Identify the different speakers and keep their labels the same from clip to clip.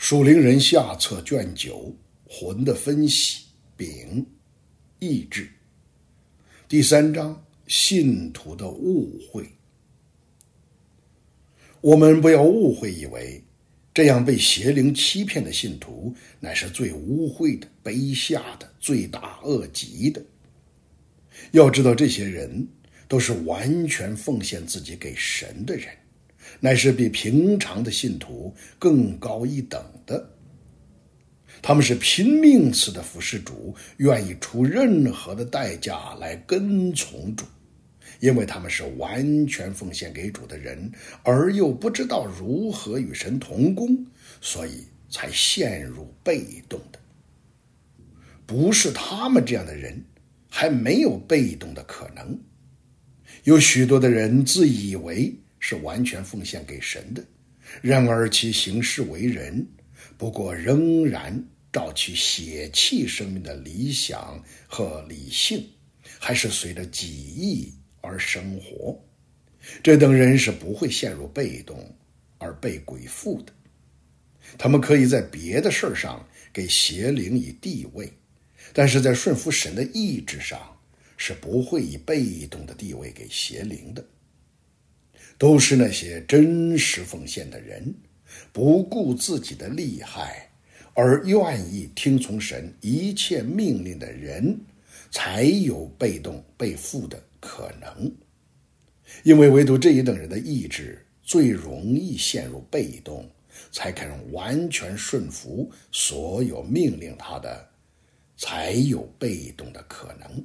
Speaker 1: 属灵人下册卷9，魂的分析，丙，意志。第3章，信徒的误会。我们不要误会以为这样被邪灵欺骗的信徒乃是最污秽的、卑下的、罪大恶极的。要知道，这些人都是完全奉献自己给神的人，乃是比平常的信徒更高一等的。他们是拼命似的服侍主，愿意出任何的代价来跟从主，因为他们是完全奉献给主的人，而又不知道如何与神同工，所以才陷入被动的。不是他们这样的人，还没有被动的可能。有许多的人自以为是完全奉献给神的，然而其行事为人不过仍然照其血气生命的理想和理性，还是随着己意而生活。这等人是不会陷入被动而被鬼附的。他们可以在别的事上给邪灵以地位，但是在顺服神的意志上是不会以被动的地位给邪灵的。都是那些真实奉献的人，不顾自己的利害，而愿意听从神一切命令的人，才有被动被附的可能。因为唯独这一等人的意志最容易陷入被动，才肯完全顺服所有命令他的，才有被动的可能。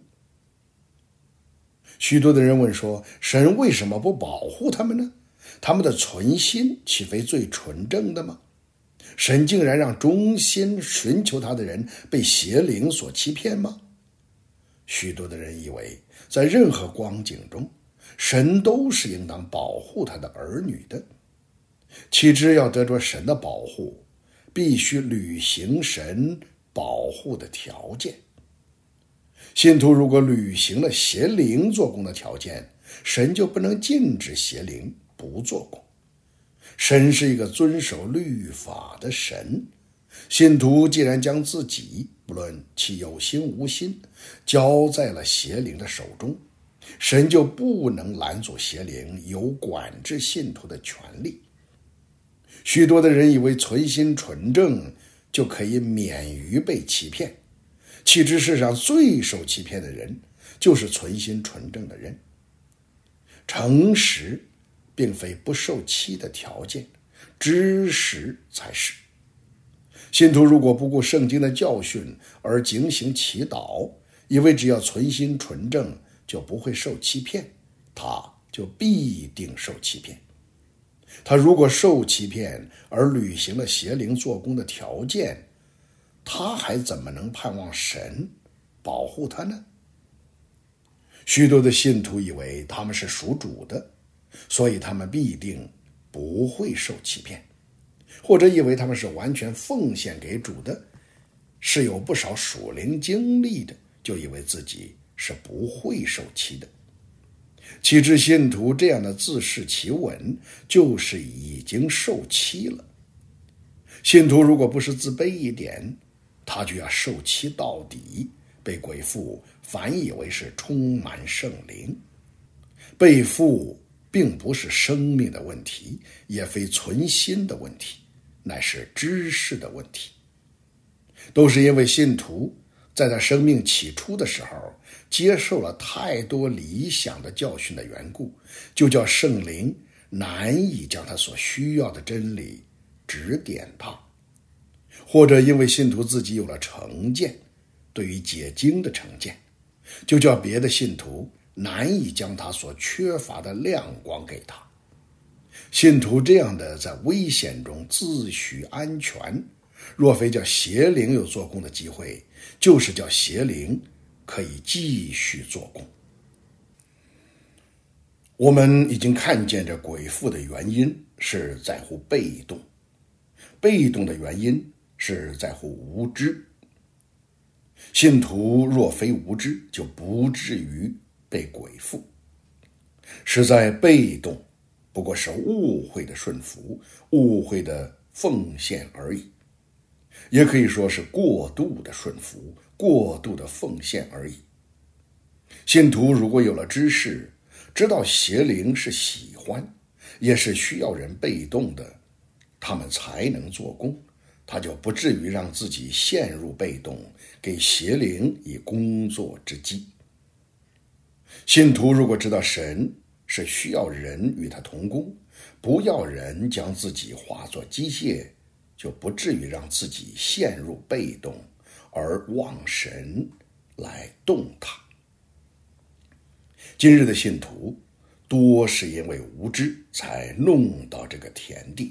Speaker 1: 许多的人问说，神为什么不保护他们呢？他们的存心岂非最纯正的吗？神竟然让忠心寻求他的人被邪灵所欺骗吗？许多的人以为在任何光景中，神都是应当保护他的儿女的。岂知要得着神的保护，必须履行神保护的条件。信徒如果履行了邪灵做工的条件，神就不能禁止邪灵不做工。神是一个遵守律法的神，信徒既然将自己不论其有心无心交在了邪灵的手中，神就不能拦阻邪灵有管制信徒的权利。许多的人以为存心纯正就可以免于被欺骗，岂知世上最受欺骗的人就是存心纯正的人。诚实并非不受欺的条件，知识才是。信徒如果不顾圣经的教训而警醒祈祷，以为只要存心纯正就不会受欺骗，他就必定受欺骗。他如果受欺骗而履行了邪灵做工的条件，他还怎么能盼望神保护他呢？许多的信徒以为他们是属主的，所以他们必定不会受欺骗，或者以为他们是完全奉献给主的，是有不少属灵经历的，就以为自己是不会受欺的。岂知信徒这样的自视其稳，就是已经受欺了。信徒如果不是自卑一点，他就要受欺到底，被鬼附，反以为是充满圣灵。被附并不是生命的问题，也非存心的问题，乃是知识的问题。都是因为信徒在他生命起初的时候接受了太多理想的教训的缘故，就叫圣灵难以将他所需要的真理指点他。或者因为信徒自己有了成见，对于解经的成见，就叫别的信徒难以将他所缺乏的亮光给他。信徒这样的在危险中自诩安全，若非叫邪灵有做工的机会，就是叫邪灵可以继续做工。我们已经看见这鬼附的原因是在乎被动，被动的原因是在乎无知。信徒若非无知，就不至于被鬼附。实在被动不过是误会的顺服，误会的奉献而已。 也可以说是过度的顺服、过度的奉献而已。信徒如果有了知识，知道邪灵是喜欢，也是需要人被动的，他们才能做工，他就不至于让自己陷入被动，给邪灵以工作之机。信徒如果知道神是需要人与他同工，不要人将自己化作机械，就不至于让自己陷入被动，而望神来动他。今日的信徒多是因为无知才弄到这个田地。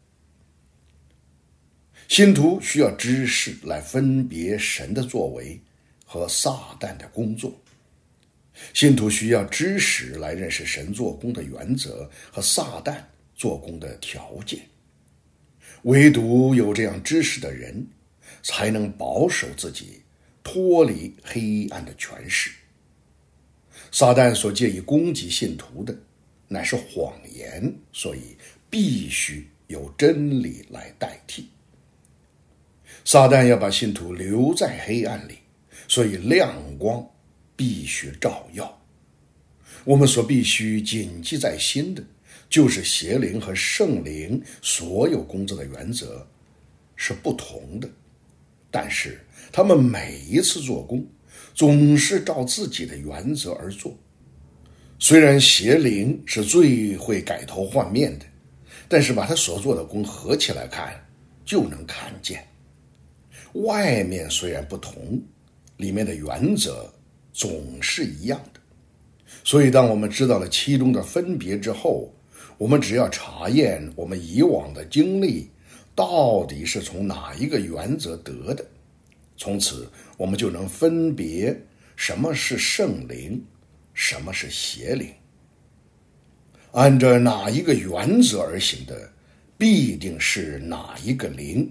Speaker 1: 信徒需要知识来分别神的作为和撒旦的工作。信徒需要知识来认识神做工的原则和撒旦做工的条件。唯独有这样知识的人，才能保守自己，脱离黑暗的权势。撒旦所借以攻击信徒的，乃是谎言，所以必须由真理来代替。撒旦要把信徒留在黑暗里，所以亮光必须照耀。我们所必须谨记在心的，就是邪灵和圣灵所有工作的原则是不同的，但是他们每一次做工总是照自己的原则而做。虽然邪灵是最会改头换面的，但是把他所做的工合起来看，就能看见外面虽然不同，里面的原则总是一样的。所以当我们知道了其中的分别之后，我们只要查验我们以往的经历到底是从哪一个原则得的，从此我们就能分别什么是圣灵，什么是邪灵。按照哪一个原则而行的，必定是哪一个灵。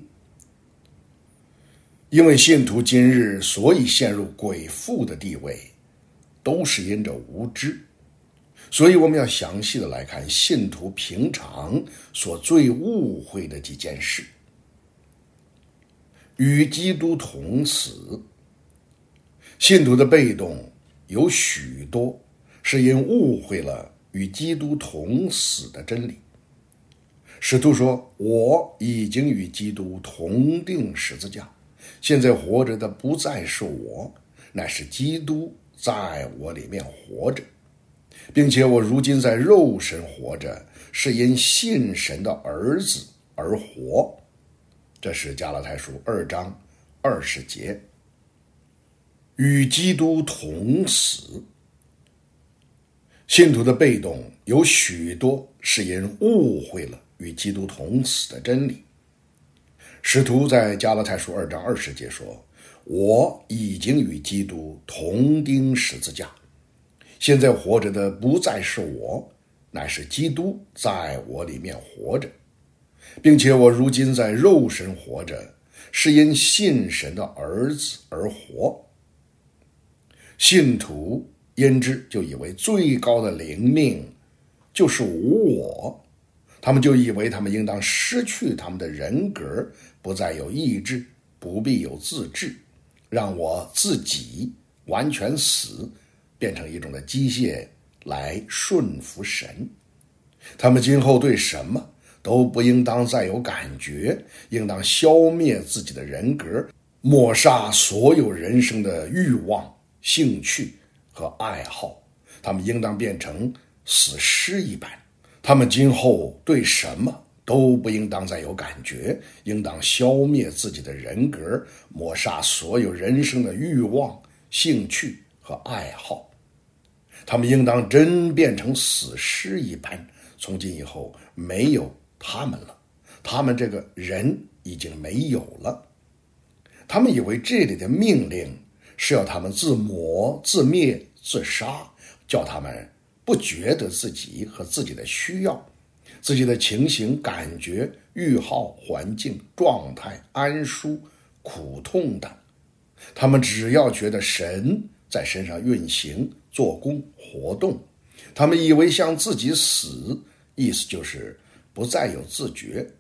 Speaker 1: 因为信徒今日所以陷入鬼父的地位，都是因着无知，所以我们要详细的来看信徒平常所最误会的几件事。与基督同死，信徒的被动有许多是因误会了与基督同死的真理。使徒说，我已经与基督同定十字架，现在活着的不再是我，乃是基督在我里面活着，并且我如今在肉身活着，是因信神的儿子而活。这是加拉太书2章20节。与基督同死，信徒的被动有许多是因误会了与基督同死的真理。使徒在加拉太书2章20节说，我已经与基督同钉十字架，现在活着的不再是我，乃是基督在我里面活着，并且我如今在肉身活着，是因信神的儿子而活。信徒因之就以为最高的灵命就是无我，他们就以为他们应当失去他们的人格，不再有意志，不必有自治，让我自己完全死，变成一种的机械来顺服神。他们今后对什么都不应当再有感觉，应当消灭自己的人格，抹杀所有人生的欲望、兴趣和爱好。他们应当变成死尸一般。他们今后对什么都不应当再有感觉，应当消灭自己的人格，抹杀所有人生的欲望、兴趣和爱好。他们应当真变成死尸一般，从今以后没有他们了，他们这个人已经没有了。他们以为这里的命令是要他们自磨、自灭、自杀，叫他们不觉得自己和自己的需要、自己的情形、感觉、欲好、环境、状态、安舒、苦痛等。他们只要觉得神在身上运行、做工、活动，他们以为向自己死，意思就是不再有自觉，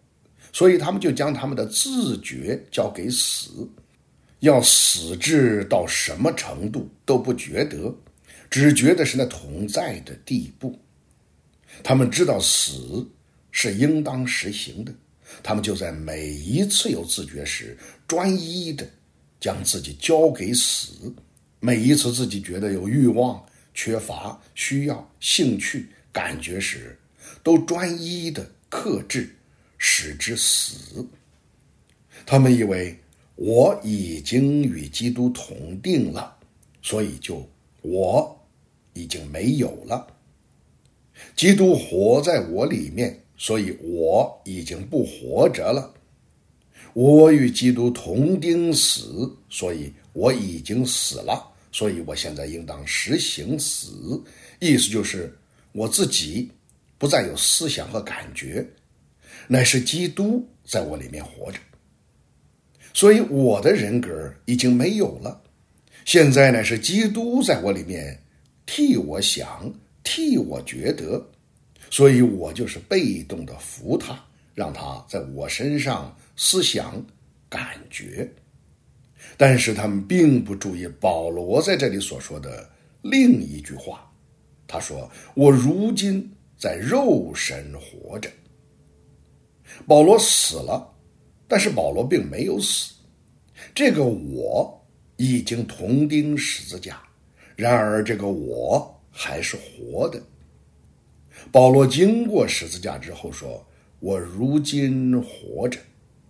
Speaker 1: 所以他们就将他们的自觉交给死，要死至到什么程度都不觉得，只觉得是那同在的地步。他们知道死是应当实行的，他们就在每一次有自觉时专一的将自己交给死，每一次自己觉得有欲望、缺乏、需要、兴趣、感觉时，都专一的克制，使之死。他们以为我已经与基督同定了，所以我已经没有了。基督活在我里面，所以我已经不活着了。我与基督同钉死，所以我已经死了，所以我现在应当实行死。意思就是我自己不再有思想和感觉，乃是基督在我里面活着。所以我的人格已经没有了，现在乃是基督在我里面替我想，替我觉得，所以我就是被动的服他，让他在我身上思想感觉。但是他们并不注意保罗在这里所说的另一句话，他说我如今在肉身活着。保罗死了，但是保罗并没有死，这个我已经同钉十字架，然而这个我还是活的。保罗经过十字架之后说，我如今活着。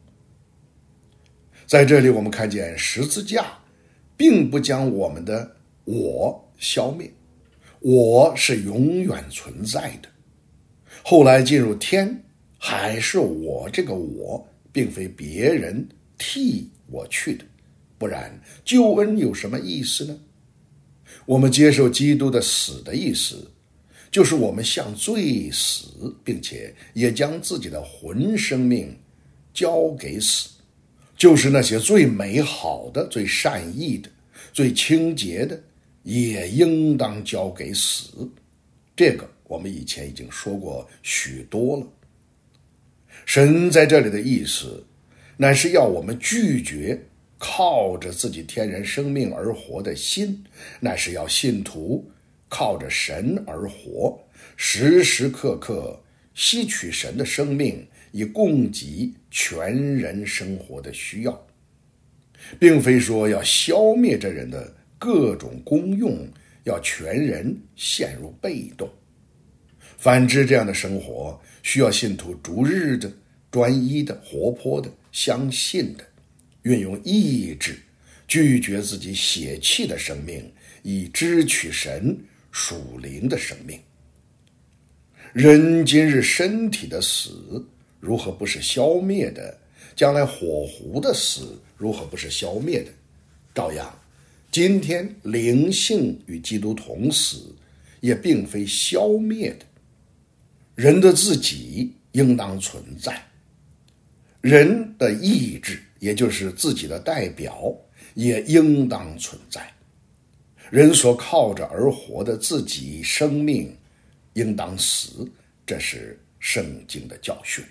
Speaker 1: 在这里我们看见十字架并不将我们的我消灭，我是永远存在的。后来进入天，还是我这个我，并非别人替我去的，不然救恩有什么意思呢？我们接受基督的死的意思，就是我们向罪死，并且也将自己的魂生命交给死，就是那些最美好的、最善意的、最清洁的，也应当交给死。这个我们以前已经说过许多了。神在这里的意思，乃是要我们拒绝靠着自己天然生命而活的心，乃是要信徒靠着神而活，时时刻刻吸取神的生命，以供给全人生活的需要，并非说要消灭这人的各种功用，要全人陷入被动。反之，这样的生活需要信徒逐日的、专一的、活泼的、相信的，运用意志拒绝自己血气的生命，以支取神属灵的生命。人今日身体的死如何不是消灭的？将来火湖的死如何不是消灭的？照样，今天灵性与基督同死，也并非消灭的。人的自己应当存在，人的意志，也就是自己的代表，也应当存在。人所靠着而活的自己生命应当死，这是圣经的教训。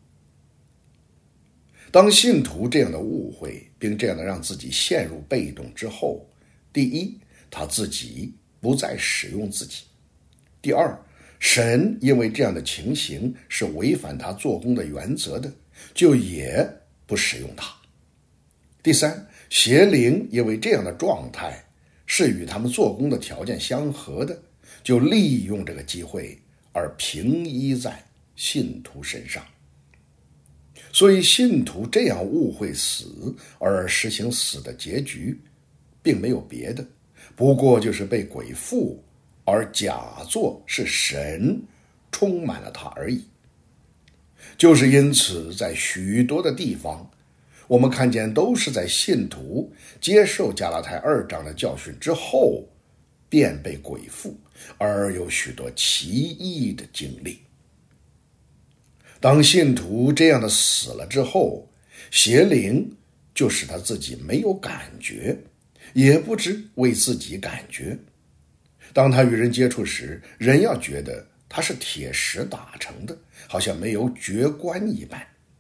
Speaker 1: 当信徒这样的误会，并这样的让自己陷入被动之后，第一，他自己不再使用自己；第二，神因为这样的情形是违反他做工的原则的，就也不使用他；第三，邪灵因为这样的状态是与他们做工的条件相合的，就利用这个机会而平依在信徒身上。所以信徒这样误会死而实行死的结局，并没有别的，不过就是被鬼附，而假作是神充满了他而已。就是因此，在许多的地方，我们看见都是在信徒接受加拉太2章的教训之后，便被鬼附，而有许多奇异的经历。当信徒这样的死了之后，邪灵就使他自己没有感觉，也不知为自己感觉。当他与人接触时，人要觉得他是铁石打成的，好像没有觉观一般。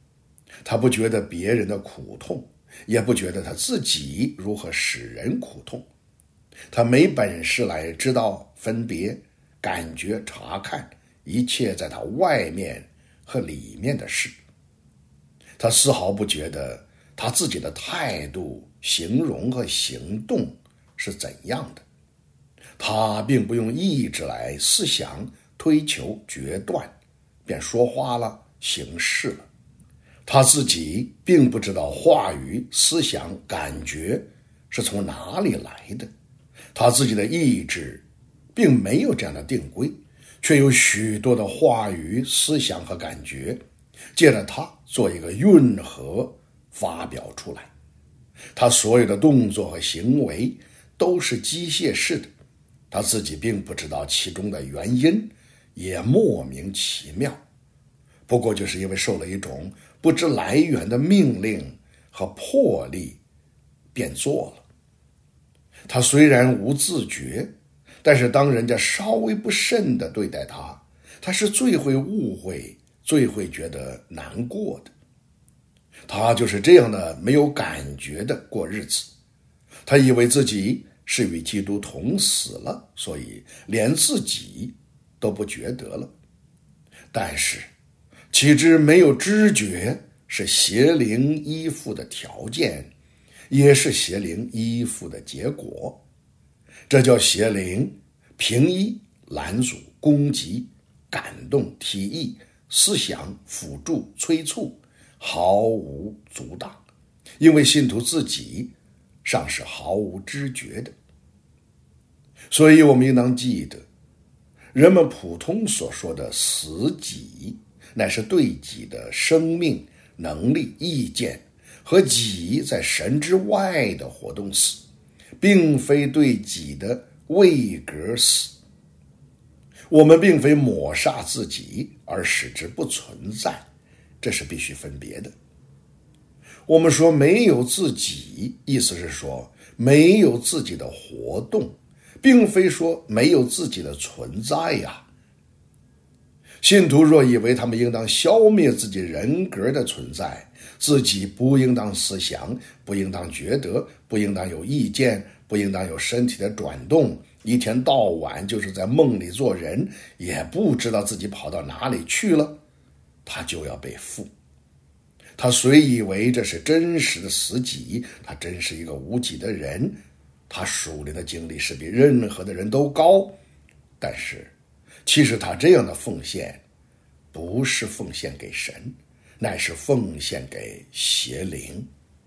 Speaker 1: 他不觉得别人的苦痛，也不觉得他自己如何使人苦痛。他没本事来知道分别、感觉、查看一切在他外面和里面的事。他丝毫不觉得他自己的态度、形容和行动是怎样的。他并不用意志来思想、推求、决断，便说话了、行事了。他自己并不知道话语、思想、感觉是从哪里来的。他自己的意志并没有这样的定规，却有许多的话语、思想和感觉，借着他做一个运河发表出来。他所有的动作和行为都是机械式的，他自己并不知道其中的原因，也莫名其妙。不过就是因为受了一种不知来源的命令和魄力，便做了。他虽然无自觉，但是当人家稍微不慎地对待他，他是最会误会、最会觉得难过的。他就是这样的没有感觉的过日子。他以为自己是与基督同死了，所以连自己都不觉得了。但是岂知没有知觉是邪灵依附的条件，也是邪灵依附的结果。这叫邪灵平抑、拦阻、攻击、感动、提议、思想、辅助、催促，毫无阻挡，因为信徒自己尚是毫无知觉的。所以我们应当记得，人们普通所说的死己，乃是对己的生命、能力、意见和己在神之外的活动死，并非对己的位格死。我们并非抹杀自己而使之不存在，这是必须分别的。我们说没有自己，意思是说没有自己的活动，并非说没有自己的存在呀。信徒若以为他们应当消灭自己人格的存在，自己不应当思想，不应当觉得，不应当有意见，不应当有身体的转动，一天到晚就是在梦里做人，也不知道自己跑到哪里去了，他就要被缚。他虽以为这是真实的死己，他真是一个无己的人，他属灵的经历是比任何的人都高，但是其实他这样的奉献不是奉献给神，乃是奉献给邪灵。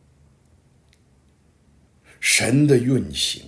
Speaker 1: 神的运行，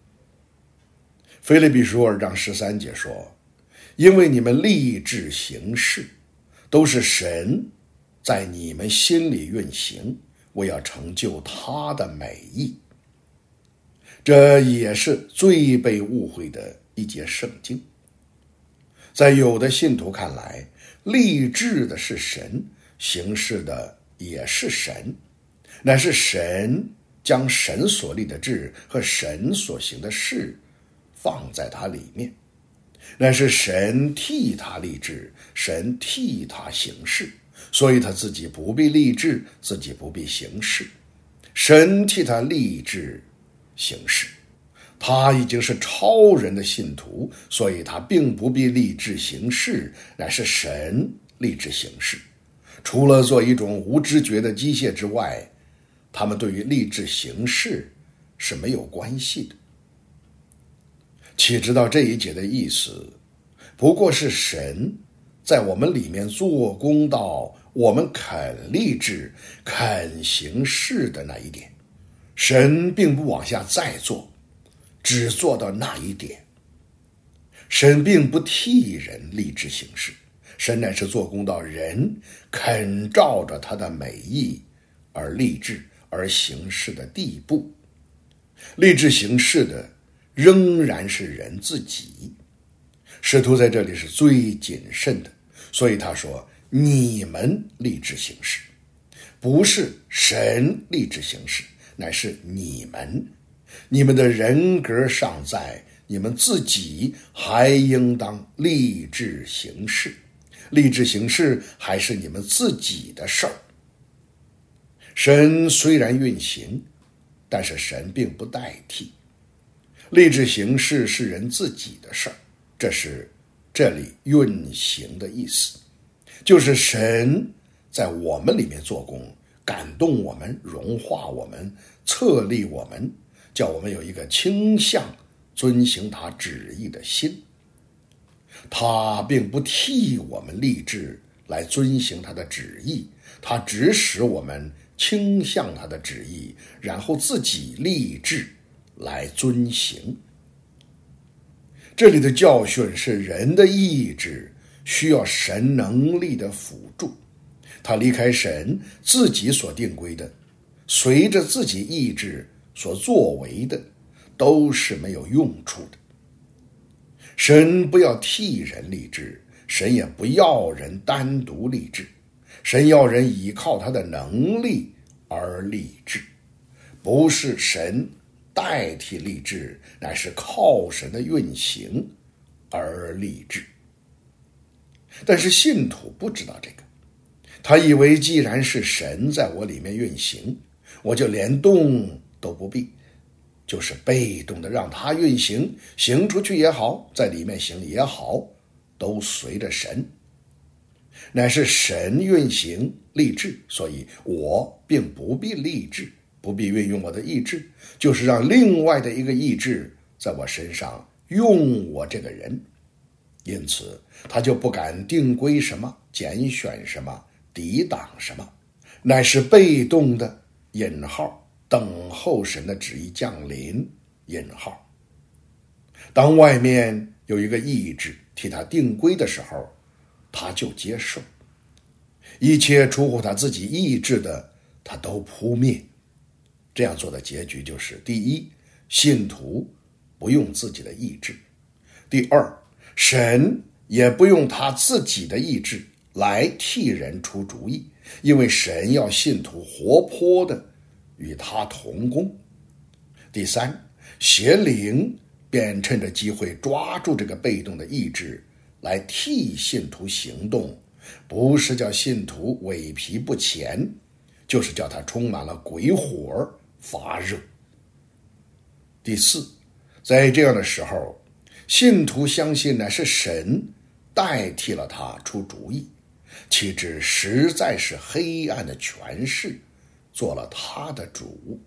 Speaker 1: 腓立比书2章13节说，因为你们立志行事，都是神在你们心里运行，为要成就他的美意。这也是最被误会的一节圣经。在有的信徒看来，立志的是神，行事的也是神，乃是神将神所立的志和神所行的事放在他里面，乃是神替他立志，神替他行事，所以他自己不必立志，自己不必行事，神替他立志行事。他已经是超人的信徒，所以他并不必立志行事，乃是神立志行事。除了做一种无知觉的机械之外，他们对于立志行事是没有关系的。岂知道这一节的意思，不过是神在我们里面做工到我们肯立志、肯行事的那一点。神并不往下再做，只做到那一点。神并不替人立志行事，神乃是做工到人肯照着他的美意而立志而行事的地步。立志行事的仍然是人自己。使徒在这里是最谨慎的，所以他说你们立志行事，不是神立志行事，乃是你们。你们的人格尚在，你们自己还应当立志行事。立志行事还是你们自己的事儿。 神虽然运行，但是神并不代替。立志行事是人自己的事儿，这是这里运行的意思，就是神在我们里面做工，感动我们，融化我们，策立我们，叫我们有一个倾向遵行他旨意的心。他并不替我们立志来遵行他的旨意，他只使我们倾向他的旨意，然后自己立志来遵行。这里的教训是人的意志需要神能力的辅助，他离开神自己所定规的，随着自己意志所作为的，都是没有用处的。神不要替人立志，神也不要人单独立志，神要人依靠他的能力而立志，不是神代替立志，乃是靠神的运行而立志。但是信徒不知道这个，他以为既然是神在我里面运行，我就连动都不必，就是被动的让他运行，行出去也好，在里面行也好，都随着神。乃是神运行立志，所以我并不必立志，不必运用我的意志，就是让另外的一个意志在我身上用我这个人。因此他就不敢定规什么，拣选什么，抵挡什么，乃是被动的引号等候神的旨意降临引号。当外面有一个意志替他定规的时候，他就接受，一切出乎他自己意志的他都扑灭。这样做的结局就是：第一，信徒不用自己的意志；第二，神也不用他自己的意志来替人出主意，因为神要信徒活泼的与他同工。第三，邪灵便趁着机会抓住这个被动的意志来替信徒行动，不是叫信徒萎皮不前，就是叫他充满了鬼火发热。第四，在这样的时候，信徒相信乃是神代替了他出主意，岂知实在是黑暗的权势做了他的主。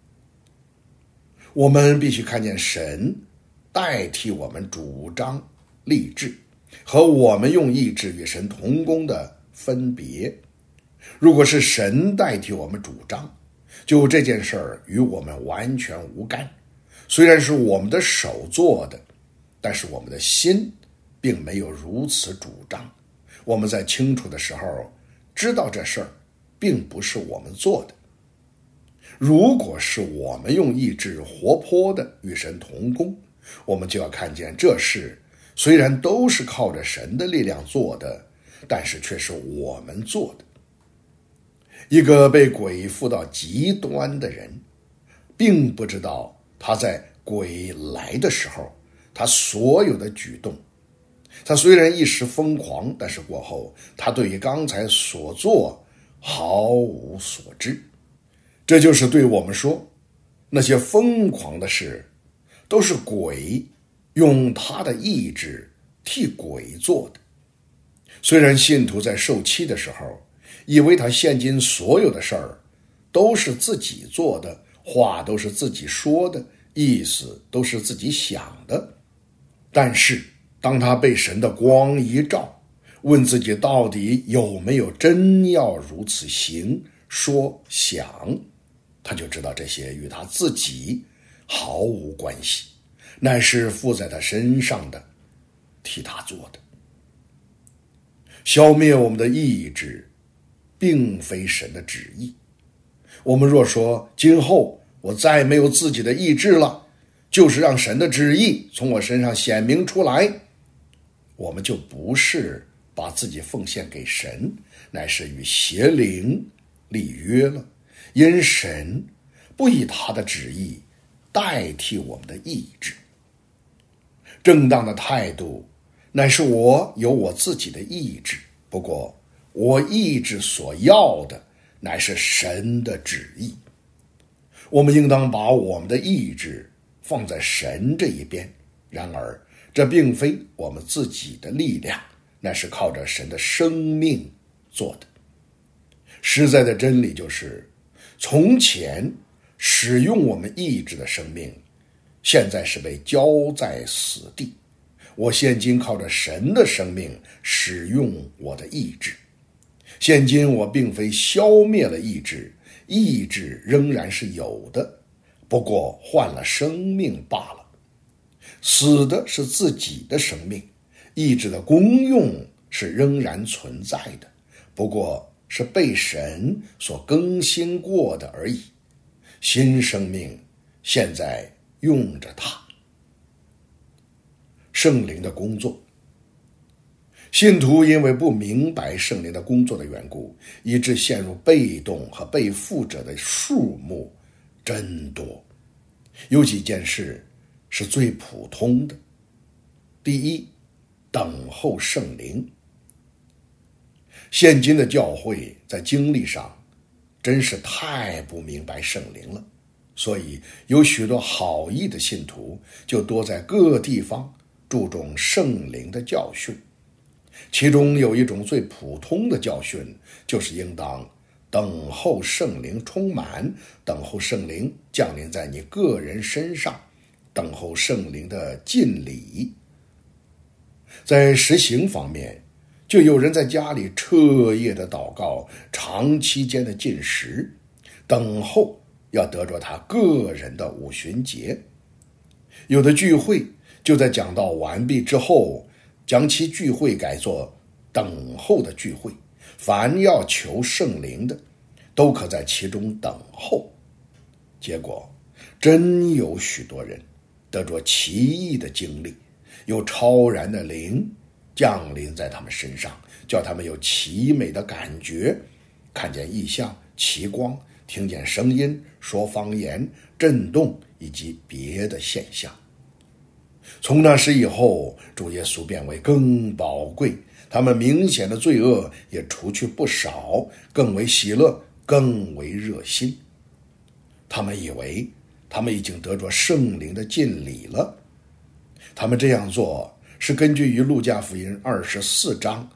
Speaker 1: 我们必须看见神代替我们主张立志，和我们用意志与神同工的分别。如果是神代替我们主张，就这件事儿与我们完全无干。虽然是我们的手做的，但是我们的心并没有如此主张。我们在清楚的时候知道这事儿并不是我们做的。如果是我们用意志活泼的与神同工，我们就要看见这事虽然都是靠着神的力量做的，但是却是我们做的。一个被鬼附到极端的人，并不知道他在鬼来的时候他所有的举动。他虽然一时疯狂，但是过后他对于刚才所做毫无所知。这就是对我们说，那些疯狂的事都是鬼用他的意志替鬼做的。虽然信徒在受欺的时候以为他现今所有的事儿都是自己做的，话都是自己说的，意思都是自己想的，但是当他被神的光一照，问自己到底有没有真要如此行说想，他就知道这些与他自己毫无关系，乃是附在他身上的，替他做的。消灭我们的意志并非神的旨意。我们若说今后我再没有自己的意志了，就是让神的旨意从我身上显明出来，我们就不是把自己奉献给神，乃是与邪灵立约了。因神不以他的旨意代替我们的意志。正当的态度乃是我有我自己的意志，不过我意志所要的乃是神的旨意。我们应当把我们的意志放在神这一边，然而这并非我们自己的力量，乃是靠着神的生命做的。实在的真理就是，从前使用我们意志的生命，现在是被交在死地。我现今靠着神的生命使用我的意志。现今我并非消灭了意志，意志仍然是有的，不过换了生命罢了。死的是自己的生命，意志的功用是仍然存在的，不过是被神所更新过的而已。新生命现在用着它。圣灵的工作，信徒因为不明白圣灵的工作的缘故，以致陷入被动和被缚者的数目真多。有几件事是最普通的。第一，等候圣灵。现今的教会在经历上真是太不明白圣灵了，所以有许多好意的信徒就多在各地方注重圣灵的教训。其中有一种最普通的教训，就是应当等候圣灵充满，等候圣灵降临在你个人身上，等候圣灵的浸礼。在实行方面，就有人在家里彻夜的祷告，长期间的禁食，等候要得着他个人的五旬节。有的聚会就在讲道完毕之后，将其聚会改作等候的聚会，凡要求圣灵的，都可在其中等候。结果真有许多人得着奇异的经历，有超然的灵降临在他们身上，叫他们有奇美的感觉，看见异象、奇光，听见声音，说方言、震动以及别的现象。从那时以后，主耶稣变为更宝贵，他们明显的罪恶也除去不少，更为喜乐，更为热心。他们以为他们已经得着圣灵的浸礼了。他们这样做是根据于路加福音24章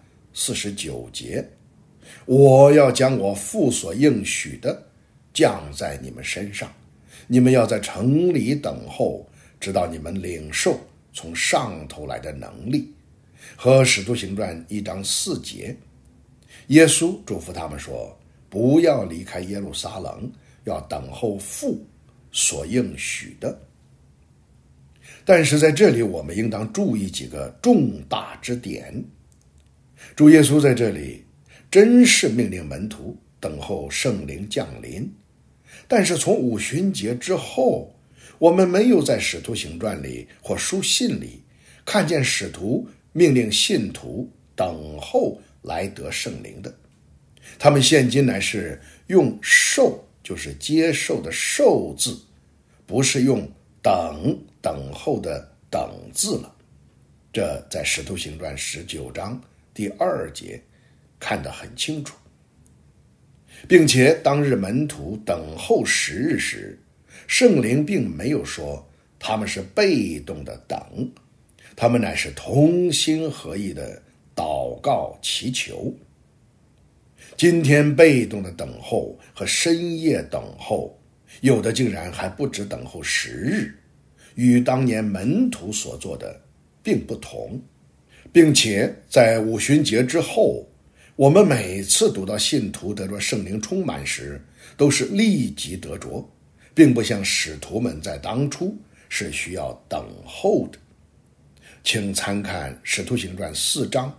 Speaker 1: 49节，我要将我父所应许的降在你们身上，你们要在城里等候，直到你们领受从上头来的能力。和使徒行传1章4节，耶稣嘱咐他们说，不要离开耶路撒冷，要等候父所应许的。但是在这里我们应当注意几个重大之点。主耶稣在这里真是命令门徒等候圣灵降临，但是从五旬节之后，我们没有在使徒行传里或书信里看见使徒命令信徒等候来得圣灵的。他们现今乃是用受，就是接受的受字，不是用等候的等字了。这在使徒行传19章第2节看得很清楚。并且当日门徒等候10日时，圣灵并没有说他们是被动的等，他们乃是同心合意的祷告祈求。今天被动的等候和深夜等候，有的竟然还不止等候10日，与当年门徒所做的并不同。并且在五旬节之后，我们每次读到信徒得着圣灵充满时，都是立即得着，并不像使徒们在当初是需要等候的。请参看使徒行传4章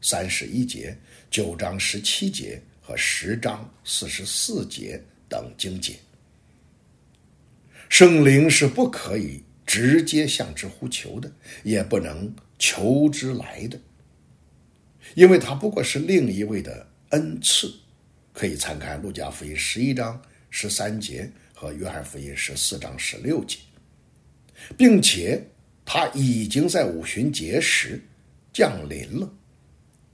Speaker 1: 31节、9章17节和10章44节等经节。圣灵是不可以直接向之呼求的，也不能求之来的，因为它不过是另一位的恩赐。可以参看路加福音11章13节和约翰福音14章16节，并且他已经在五旬节时降临了。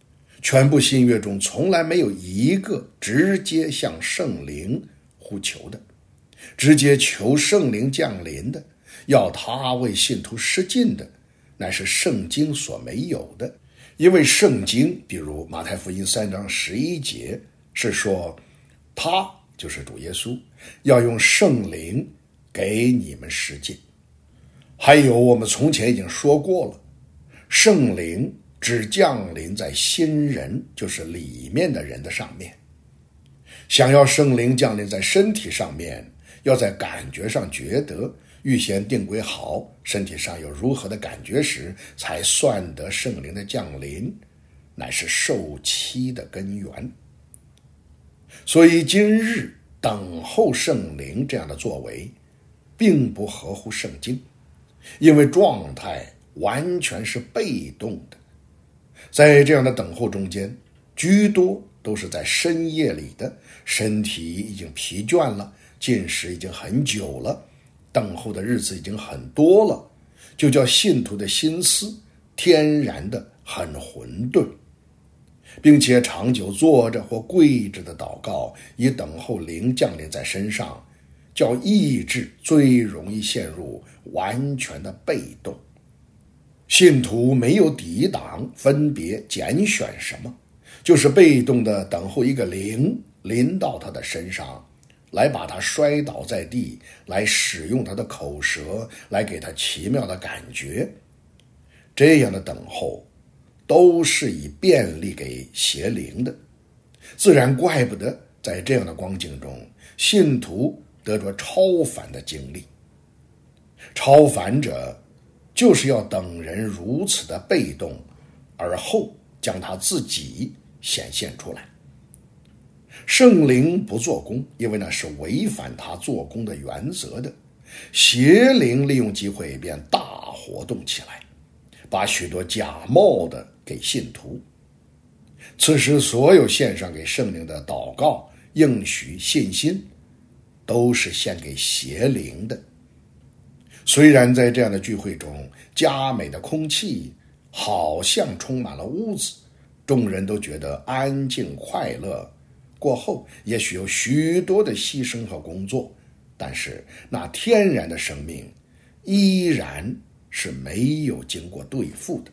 Speaker 1: 全部新约中从来没有一个直接向圣灵呼求的，直接求圣灵降临的，要他为信徒施尽的，乃是圣经所没有的。因为圣经比如马太福音3章11节是说，他就是主耶稣要用圣灵给你们施尽。还有我们从前已经说过了，圣灵只降临在新人，就是里面的人的上面。想要圣灵降临在身体上面，要在感觉上觉得，预先定规好身体上有如何的感觉时，才算得圣灵的降临，乃是受期的根源。所以今日等候圣灵这样的作为，并不合乎圣经，因为状态完全是被动的。在这样的等候中间，居多都是在深夜里的，身体已经疲倦了，进食已经很久了，等候的日子已经很多了，就叫信徒的心思天然的很混沌，并且长久坐着或跪着的祷告，以等候灵降临在身上，叫意志最容易陷入完全的被动。信徒没有抵挡、分别、拣选什么，就是被动的等候一个灵临到他的身上，来把他摔倒在地，来使用他的口舌，来给他奇妙的感觉。这样的等候都是以便利给邪灵的，自然怪不得在这样的光景中，信徒得着超凡的经历。超凡者就是要等人如此的被动，而后将他自己显现出来。圣灵不做工，因为那是违反他做工的原则的。邪灵利用机会便大活动起来，把许多假冒的给信徒。此时所有献上给圣灵的祷告、应许、信心，都是献给邪灵的。虽然在这样的聚会中，佳美的空气好像充满了屋子，众人都觉得安静快乐，过后也许有许多的牺牲和工作，但是那天然的生命依然是没有经过对付的。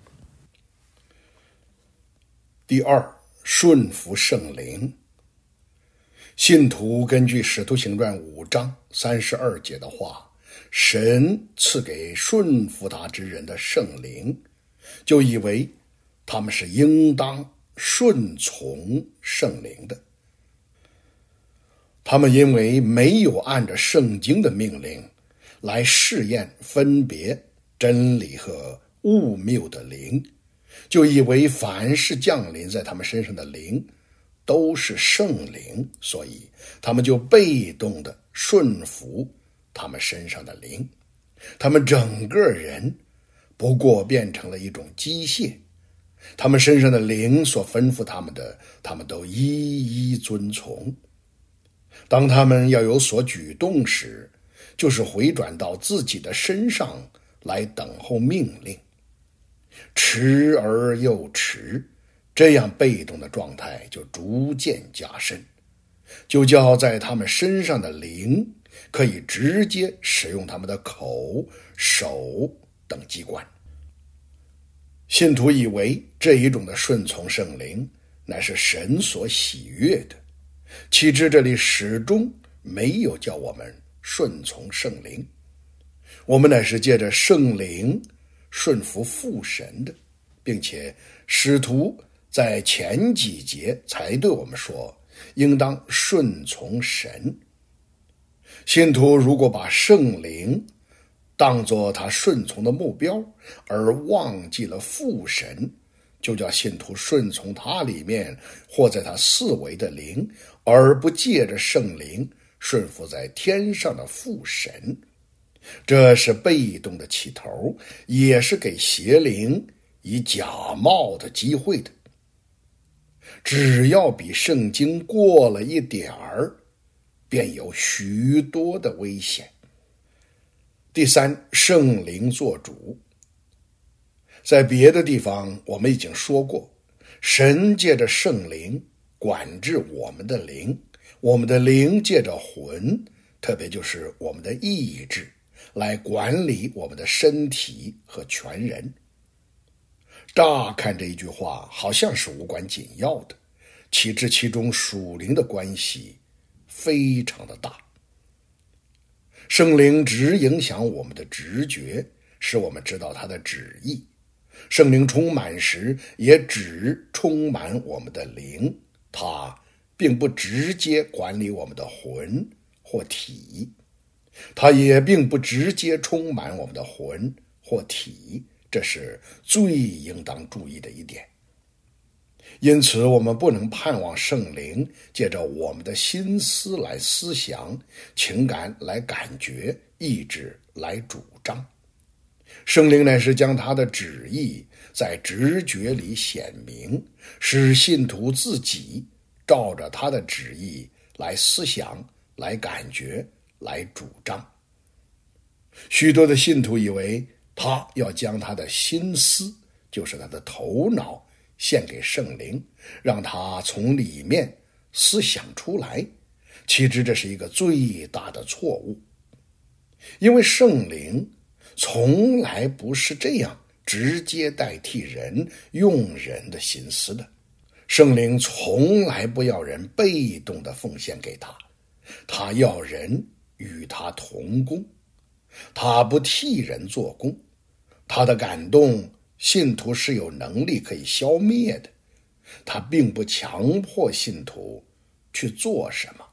Speaker 1: 第二，顺服圣灵。信徒根据使徒行传5章32节的话，神赐给顺服他之人的圣灵，就以为他们是应当顺从圣灵的。他们因为没有按着圣经的命令来试验分别真理和误谬的灵，就以为凡是降临在他们身上的灵都是圣灵，所以他们就被动的顺服他们身上的灵，他们整个人不过变成了一种机械，他们身上的灵所吩咐他们的，他们都一一遵从。当他们要有所举动时，就是回转到自己的身上来等候命令，迟而又迟，这样被动的状态就逐渐加深，就叫在他们身上的灵可以直接使用他们的口、手等机关。信徒以为这一种的顺从圣灵乃是神所喜悦的，岂知这里始终没有叫我们顺从圣灵，我们乃是借着圣灵顺服父神的，并且使徒在前几节才对我们说应当顺从神。信徒如果把圣灵当作他顺从的目标，而忘记了父神，就叫信徒顺从他里面或在他四维的灵，而不借着圣灵顺服在天上的父神。这是被动的起头，也是给邪灵以假冒的机会的。只要比圣经过了一点儿，便有许多的危险。第三，圣灵做主。在别的地方我们已经说过， 神借着圣灵管制我们的灵，我们的灵借着魂，特别就是我们的意志，来管理我们的身体和全人。乍看这一句话好像是无关紧要的，岂知其中属灵的关系非常的大。圣灵只影响我们的直觉，使我们知道他的旨意。圣灵充满时，也只充满我们的灵，他并不直接管理我们的魂或体，他也并不直接充满我们的魂或体，这是最应当注意的一点。因此，我们不能盼望圣灵借着我们的心思来思想，情感来感觉，意志来主张。圣灵乃是将他的旨意在直觉里显明，使信徒自己照着他的旨意来思想，来感觉，来主张。许多的信徒以为他要将他的心思，就是他的头脑，献给圣灵，让他从里面思想出来，其实这是一个最大的错误。因为圣灵从来不是这样直接代替人用人的心思的，圣灵从来不要人被动的奉献给他，他要人与他同工，他不替人做工，他的感动信徒是有能力可以消灭的，他并不强迫信徒去做什么。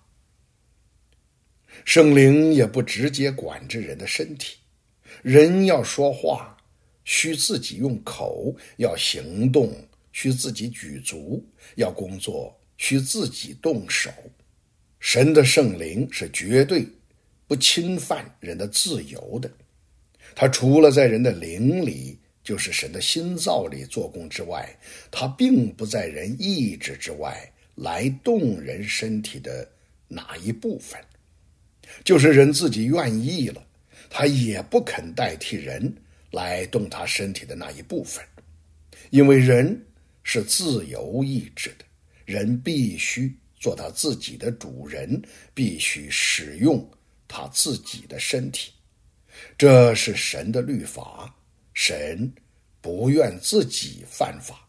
Speaker 1: 圣灵也不直接管制人的身体，人要说话需自己用口，要行动需自己举足，要工作需自己动手。神的圣灵是绝对不侵犯人的自由的，他除了在人的灵里，就是神的心造里做工之外，他并不在人意志之外来动人身体的哪一部分。就是人自己愿意了，他也不肯代替人来动他身体的那一部分，因为人是自由意志的，人必须做他自己的主人，必须使用他自己的身体。这是神的律法，神不愿自己犯法。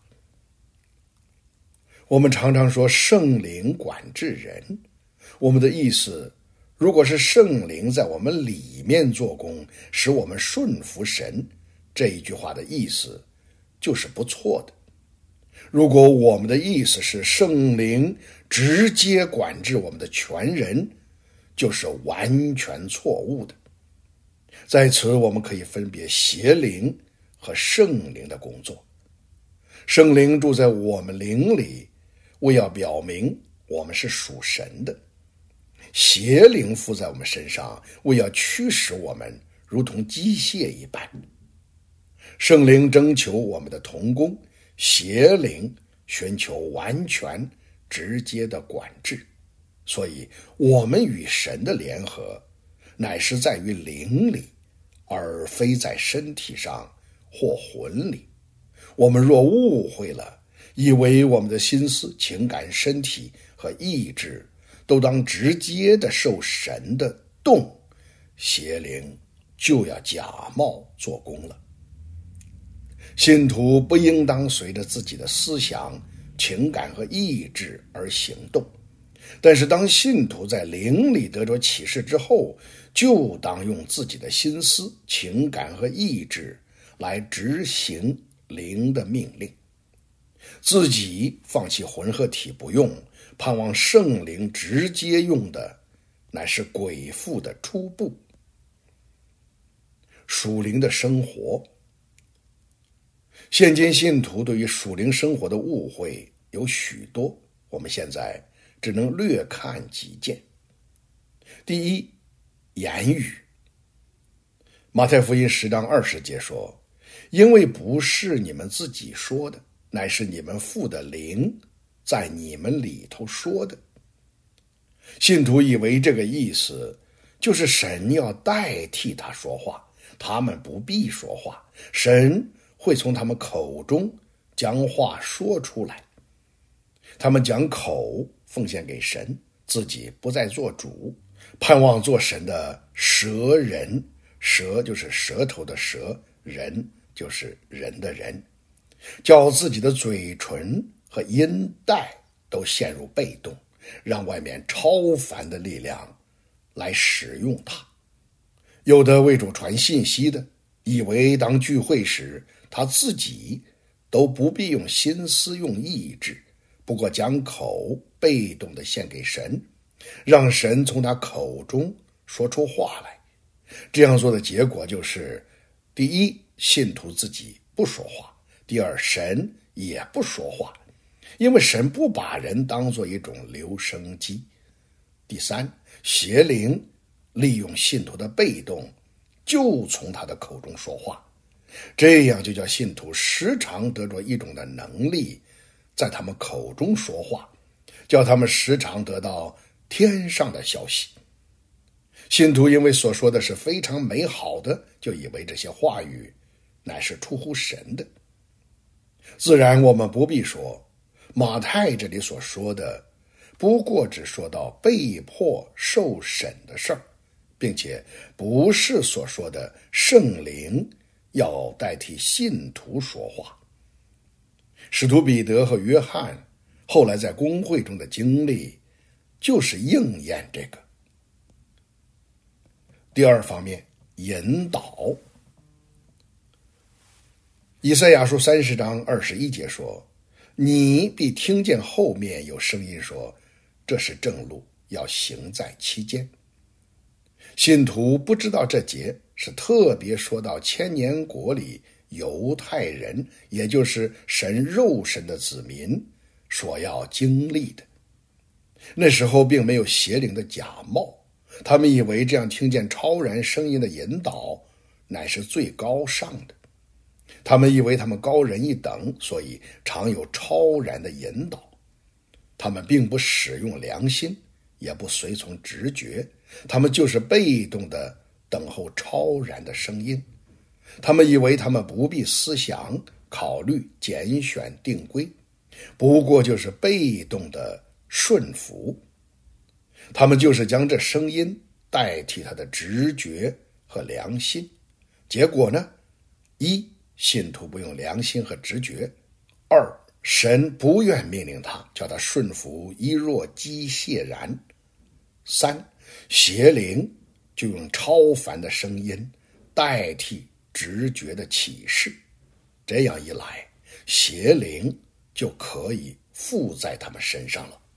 Speaker 1: 我们常常说圣灵管制人，我们的意思，如果是圣灵在我们里面做工，使我们顺服神，这一句话的意思就是不错的。如果我们的意思是圣灵直接管制我们的全人，就是完全错误的。在此我们可以分别邪灵和圣灵的工作。圣灵住在我们灵里，为要表明我们是属神的；邪灵附在我们身上，为要驱使我们如同机械一般。圣灵征求我们的同工，邪灵寻求完全直接的管制。所以我们与神的联合乃是在于灵里，而非在身体上或魂里。我们若误会了，以为我们的心思、情感、身体和意志都当直接的受神的动，邪灵就要假冒做工了。信徒不应当随着自己的思想、情感和意志而行动，但是当信徒在灵里得着启示之后，就当用自己的心思、情感和意志来执行灵的命令，自己放弃魂和体不用，盼望圣灵直接用的乃是鬼父的初步。属灵的生活，现今信徒对于属灵生活的误会有许多，我们现在只能略看几件。第一，言语。马太福音10章20节说，因为不是你们自己说的，乃是你们父的灵在你们里头说的。信徒以为这个意思就是神要代替他说话，他们不必说话，神会从他们口中将话说出来。 他们将口奉献给神，自己不再做主，盼望做神的舌人，舌就是舌头的舌，人就是人的人，叫自己的嘴唇和音带都陷入被动，让外面超凡的力量来使用它。有的为主传信息的，以为当聚会时他自己都不必用心思用意志，不过将口被动地献给神，让神从他口中说出话来。这样做的结果就是：第一，信徒自己不说话；第二，神也不说话，因为神不把人当作一种留声机；第三，邪灵利用信徒的被动，就从他的口中说话，这样就叫信徒时常得着一种的能力，在他们口中说话，叫他们时常得到天上的消息。信徒因为所说的是非常美好的，就以为这些话语乃是出乎神的。自然我们不必说，马太这里所说的不过只说到被迫受审的事儿，并且不是所说的圣灵要代替信徒说话。使徒彼得和约翰后来在公会中的经历就是应验这个。第二方面，引导。以赛亚书30章21节说：你必听见后面有声音说，这是正路，要行在其间。信徒不知道这节是特别说到千年国里犹太人，也就是神肉身的子民所要经历的。那时候并没有邪灵的假冒，他们以为这样听见超然声音的引导乃是最高尚的，他们以为他们高人一等，所以常有超然的引导。他们并不使用良心，也不随从直觉，他们就是被动的等候超然的声音。他们以为他们不必思想、考虑、拣选、定规，不过就是被动的顺服。他们就是将这声音代替他的直觉和良心。结果呢，一，信徒不用良心和直觉；二，神不愿命令他，叫他顺服一若机械然；三，邪灵就用超凡的声音代替直觉的启示。这样一来，邪灵就可以附在他们身上了。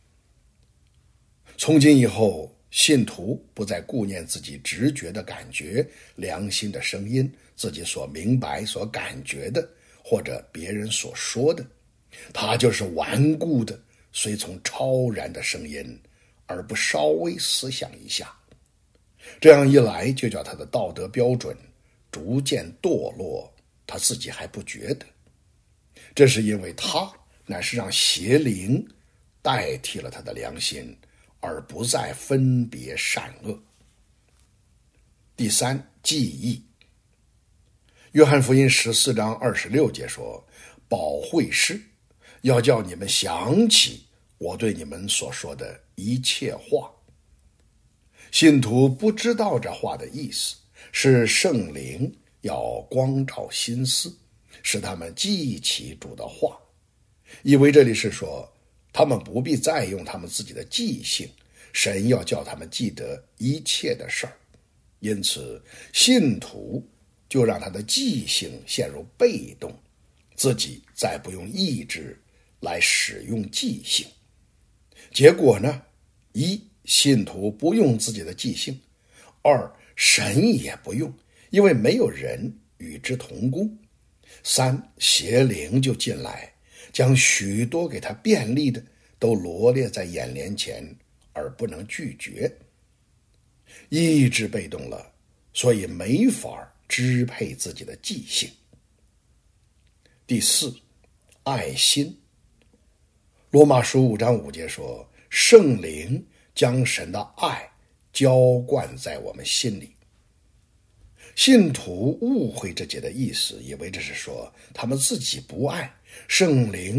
Speaker 1: 从今以后，信徒不再顾念自己直觉的感觉、良心的声音，自己所明白、所感觉的，或者别人所说的，他就是顽固的随从超然的声音，而不稍微思想一下。这样一来，就叫他的道德标准逐渐堕落，他自己还不觉得。这是因为他乃是让邪灵代替了他的良心，而不再分别善恶。第三，记忆。约翰福音14章26节说：保惠师要叫你们想起我对你们所说的一切话。信徒不知道这话的意思，是圣灵要光照心思，使他们记起主的话，以为这里是说他们不必再用他们自己的记性，神要叫他们记得一切的事儿。因此信徒就让他的记性陷入被动，自己再不用意志来使用记性。结果呢，一，信徒不用自己的记性；二，神也不用，因为没有人与之同工；三，邪灵就进来，将许多给他便利的都罗列在眼帘前，而不能拒绝。意志被动了，所以没法支配自己的记性。第四，爱心。罗马书5章5节说：圣灵将神的爱浇灌在我们心里。信徒误会这节的意思，以为这是说他们自己不爱，圣灵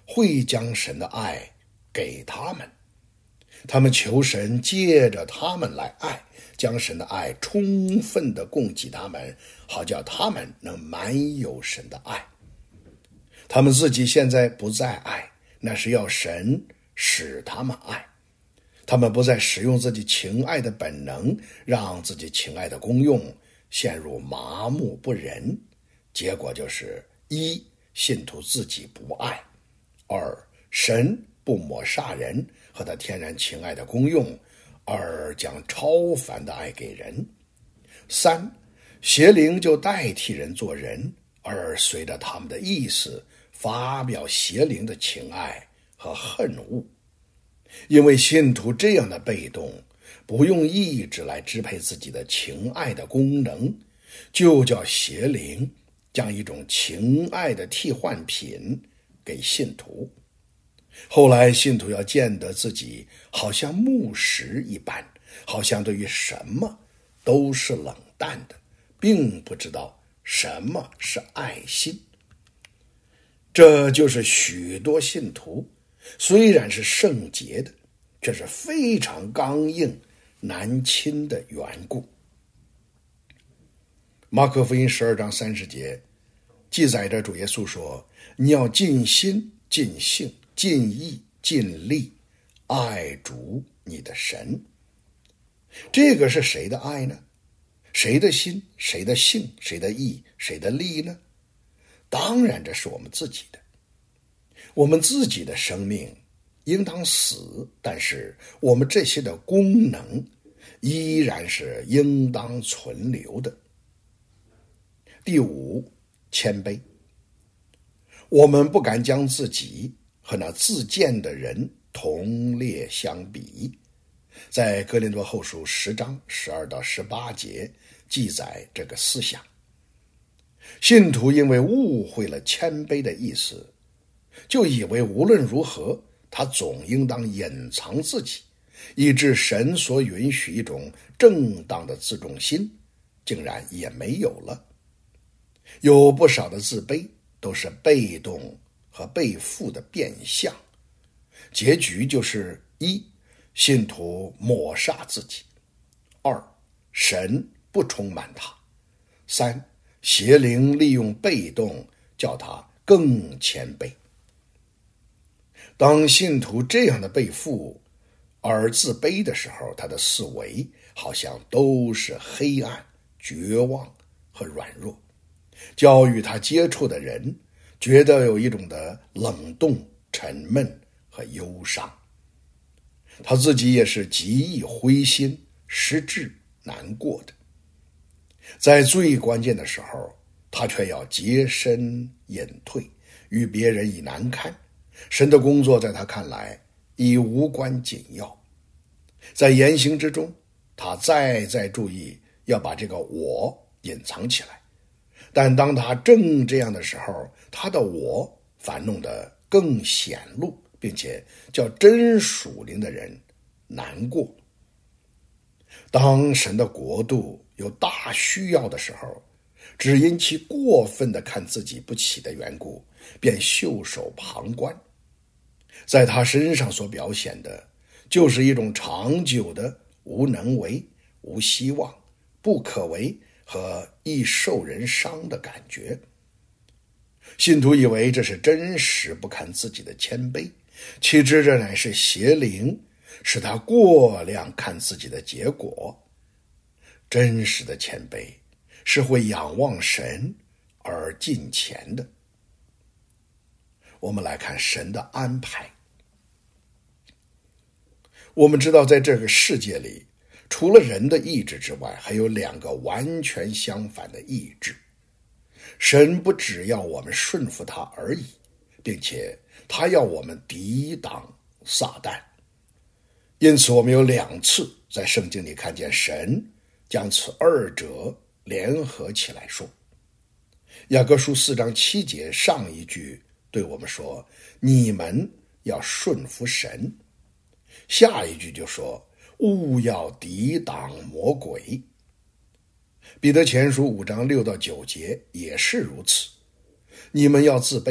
Speaker 1: 会将神的爱给他们。他们求神借着他们来爱，将神的爱充分地供给他们，好叫他们能满有神的爱。他们自己现在不再爱，那是要神使他们爱。他们不再使用自己情爱的本能，让自己情爱的功用陷入麻木不仁，结果就是一，信徒自己不爱；二，神不抹煞人和他天然情爱的功用，而将超凡的爱给人；三，邪灵就代替人做人，而随着他们的意思发表邪灵的情爱和恨恶。因为信徒这样的被动，不用意志来支配自己的情爱的功能，就叫邪灵将一种情爱的替换品给信徒。后来信徒要见得自己好像木石一般，好像对于什么都是冷淡的，并不知道什么是爱心。这就是许多信徒虽然是圣洁的，却是非常刚硬难亲的缘故。马可福音12章30节记载着主耶稣说，你要尽心尽性尽意尽力爱主你的神。这个是谁的爱呢？谁的心，谁的性，谁的意，谁的力呢？当然这是我们自己的。我们自己的生命应当死，但是我们这些的功能依然是应当存留的。第五，谦卑。我们不敢将自己和那自荐的人同列相比。在哥林多后书10章12到18节记载这个思想。信徒因为误会了谦卑的意思，就以为无论如何他总应当隐藏自己，以致神所允许一种正当的自重心竟然也没有了。有不少的自卑都是被动和被负的变相，结局就是一，信徒抹煞自己；二，神不充满他；三，邪灵利用被动叫他更谦卑。当信徒这样的被负而自卑的时候，他的思维好像都是黑暗、绝望和软弱。教与他接触的人觉得有一种的冷冻、沉闷和忧伤，他自己也是极易灰心、失志、难过的。在最关键的时候，他却要洁身隐退，与别人以难堪。神的工作在他看来已无关紧要。在言行之中，他再注意要把这个我隐藏起来，但当他正这样的时候，他的我反弄得更显露，并且叫真属灵的人难过。当神的国度有大需要的时候，只因其过分的看自己不起的缘故，便袖手旁观。在他身上所表现的，就是一种长久的无能为、无希望、不可为和易受人伤的感觉。信徒以为这是真实不堪自己的谦卑，其实这乃是邪灵使他过量看自己的结果。真实的谦卑是会仰望神而近前的。我们来看神的安排。我们知道在这个世界里，除了人的意志之外，还有两个完全相反的意志。神不只要我们顺服他而已，并且他要我们抵挡撒旦。因此我们有2次在圣经里看见神将此二者联合起来说。雅各书4章7节上一句对我们说，你们要顺服神，下一句就说，务要抵挡魔鬼。彼得前书5章6到9节也是如此，你们要自卑，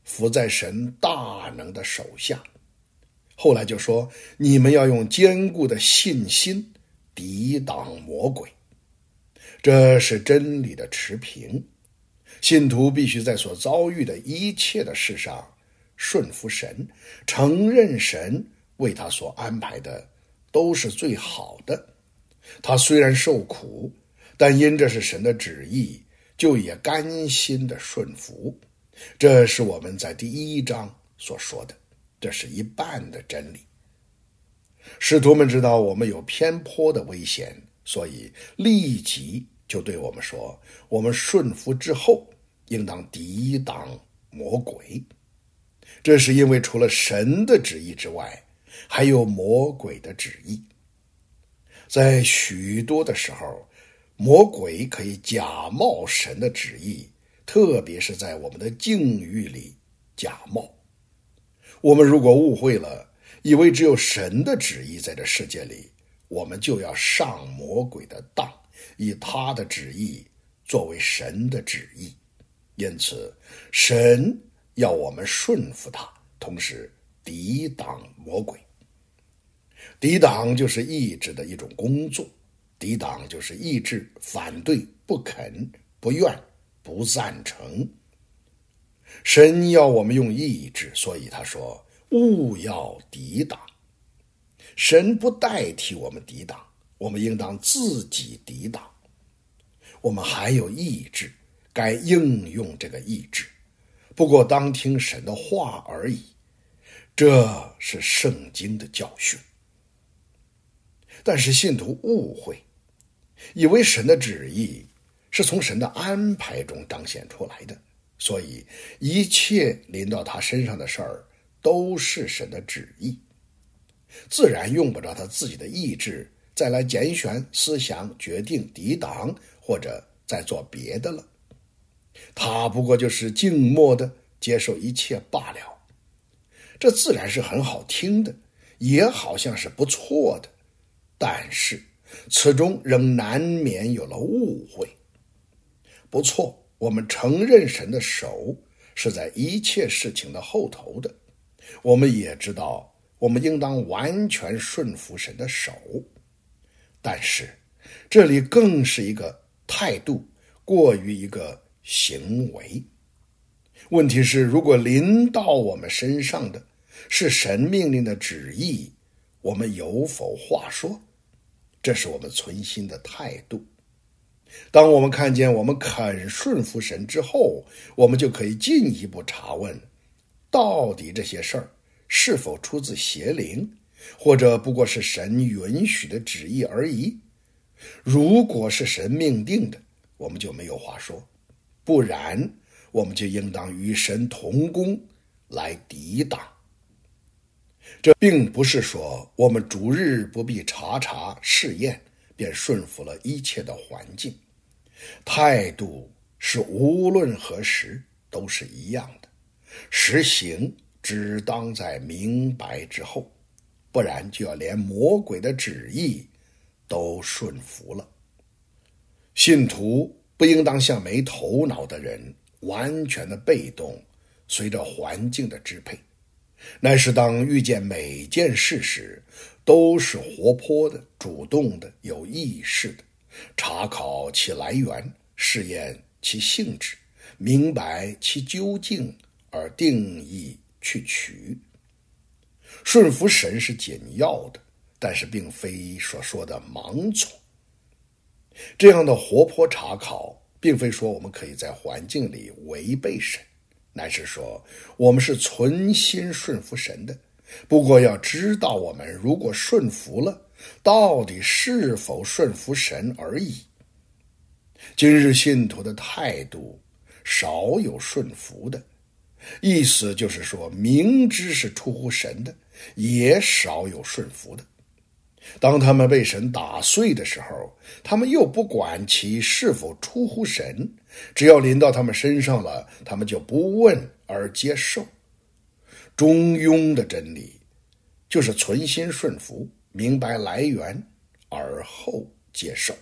Speaker 1: 伏在神大能的手下。后来就说，你们要用坚固的信心抵挡魔鬼。这是真理的持平。信徒必须在所遭遇的一切的事上顺服神，承认神为他所安排的都是最好的。他虽然受苦，但因这是神的旨意，就也甘心的顺服。这是我们在第1章所说的，这是一半的真理。使徒们知道我们有偏颇的危险，所以立即就对我们说，我们顺服之后应当抵挡魔鬼。这是因为除了神的旨意之外，还有魔鬼的旨意。在许多的时候，魔鬼可以假冒神的旨意，特别是在我们的境遇里假冒。我们如果误会了，以为只有神的旨意在这世界里，我们就要上魔鬼的当，以他的旨意作为神的旨意。因此，神要我们顺服他，同时抵挡魔鬼。抵挡就是意志的一种工作，抵挡就是意志反对、不肯、不愿、不赞成。神要我们用意志，所以他说务要抵挡。神不代替我们抵挡，我们应当自己抵挡。我们还有意志，该应用这个意志，不过当听神的话而已。这是圣经的教训。但是信徒误会，以为神的旨意是从神的安排中彰显出来的，所以一切临到他身上的事儿都是神的旨意，自然用不着他自己的意志再来拣选思想、决定抵挡或者再做别的了。他不过就是静默的接受一切罢了。这自然是很好听的，也好像是不错的，但是此中仍难免有了误会。不错，我们承认神的手是在一切事情的后头的，我们也知道我们应当完全顺服神的手，但是这里更是一个态度过于一个行为。问题是，如果临到我们身上的是神命令的旨意，我们有否话说？这是我们存心的态度。当我们看见我们肯顺服神之后，我们就可以进一步查问，到底这些事儿是否出自邪灵，或者不过是神允许的旨意而已。如果是神命定的，我们就没有话说，不然我们就应当与神同工来抵挡。这并不是说我们逐日不必查查试验，便顺服了一切的环境。态度是无论何时都是一样的，实行只当在明白之后，不然就要连魔鬼的旨意都顺服了。信徒不应当像没头脑的人，完全的被动，随着环境的支配，乃是当遇见每件事时，都是活泼的、主动的、有意识的，查考其来源，试验其性质，明白其究竟，而定义去取。顺服神是紧要的，但是并非所说的盲从。这样的活泼查考，并非说我们可以在环境里违背神，乃是说我们是存心顺服神的，不过要知道我们如果顺服了，到底是否顺服神而已。今日信徒的态度少有顺服的，意思就是说明知是出乎神的，也少有顺服的。当他们被神打碎的时候，他们又不管其是否出乎神，只要临到他们身上了，他们就不问而接受。中庸的真理就是存心顺服，明白来源，而后接受。